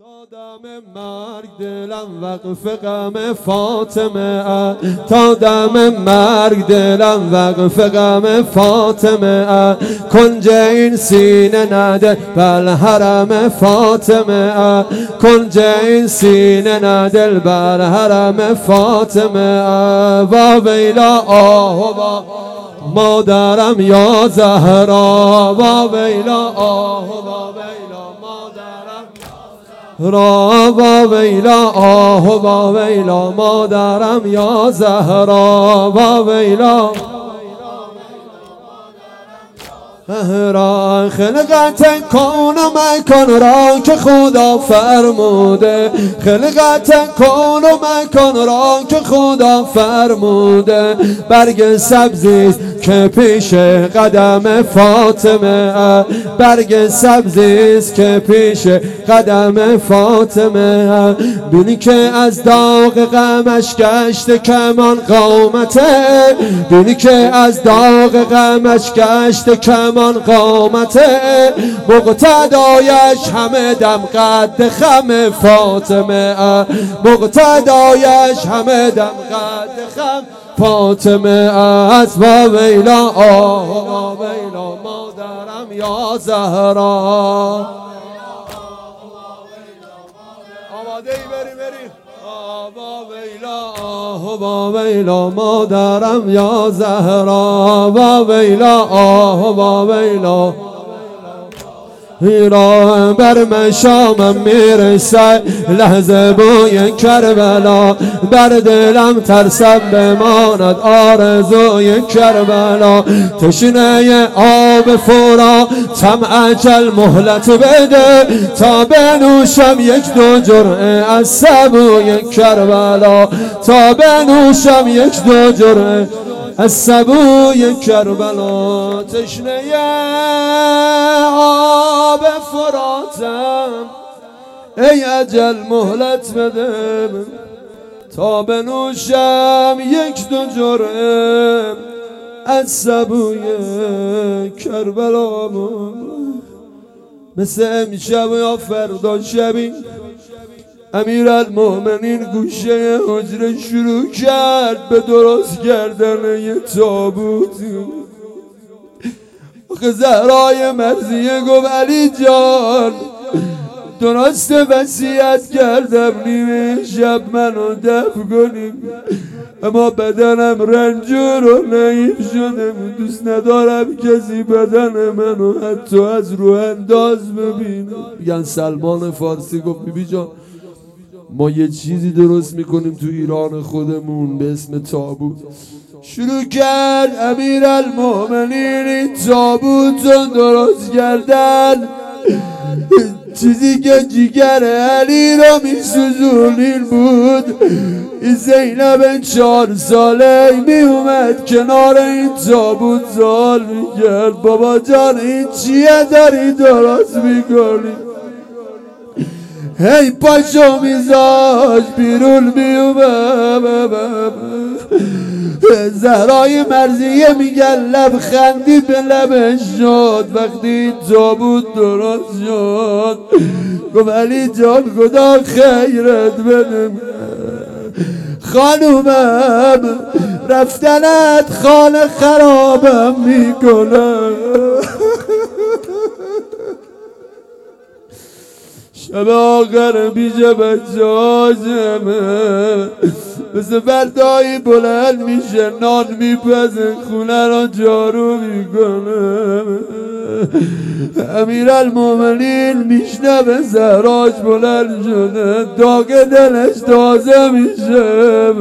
دم مرگ دلم وقف غم فاطمه، تا دم مرگ دلم وقف غم فاطمه، کنج این سینه نده بل حرم فاطمه، کنج این سینه ندل بر حرم فاطمه. و ویلا آه و مادرم یا زهرا، و ویلا آه و ویلا مادرم را، و ویلا آه و ویلا مادرم یا زهرا، و ویلا را. خلقت کون و مکان را که خدا فرموده، خلقت کون و مکان را که خدا فرموده، برگ سبزیست که پیش قدم فاطمه، برگ سبزیست که پیش قدم فاطمه. بینی که از داغ غمش گشت کمان قامته، بینی که از داغ غمش گشت کمان قامته، مقتدایش همه دم قد خم فاطمه، مقتدایش همه دم قد خم فاطمه است. و ویلا آه و ویلا مادرم یا زهرا. آماده ای بریم و ویلا آه و ویلا مادرم یا زهرا، و ویلا آه و ویلا ایران بر مشامم میرسه لحظه بوی کربلا، بر دلم ترسم بماند آرزوی کربلا. تشنه آب فرا تم اجل مهلت بده، تا بنوشم یک دو جرعه از سبوی کربلا، تا بنوشم یک دو جرعه از سبوی کربلا. تشنه آب فراتم ای اجل مهلت بده، تا بنوشم یک دو جرعه از سبوی کربلا. مثل امشب یا فردا شبی امیرالمومنین گوشه حجره شروع کرد به درست کردن یه تابوت. آخه زهرای مرضیه گفت علی جان درست وصیت کردم نیمه شب منو دفن کنیم، اما بدنم رنجور و نحیف شده، دوست ندارم کسی بدن منو حتی از رو انداز ببینه. میگن سلمان فارسی گفت بیبی جان ما یه چیزی درست میکنیم تو ایران خودمون به اسم تابوت. شروع کرد امیرالمومنین این تابوت رو درست کردن، چیزی که جیگر علی را میسوزونین بود. این زینب 4 ساله میومد کنار این تابوت سوال میکرد بابا جان این چیه داری درست میکنی؟ هی پاشو میذاش بیرون میومد. زهرای مرضیه میگن لبخندی به لبش شد وقتی تابوت درست شد. گفت علی جان خدا خیرت بده خانومم، رفتنت خانه خرابم میکنه. شب آخر پیش بچه هاشمه، مثل فردایی بلند میشه نان میپزه خونه را جارو میکنه. امیرالمومنین میشنوه زهراش بلند شده داغ دلش تازه میشه.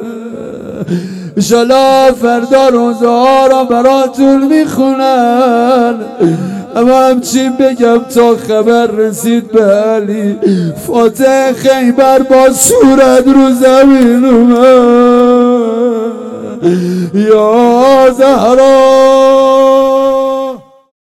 انشالله فردا روزه ها را براتون میخونن، اما همچین بگم تا خبر رسید به علی فاتح خیبر با صورت رو زمین اومد. یا زهرا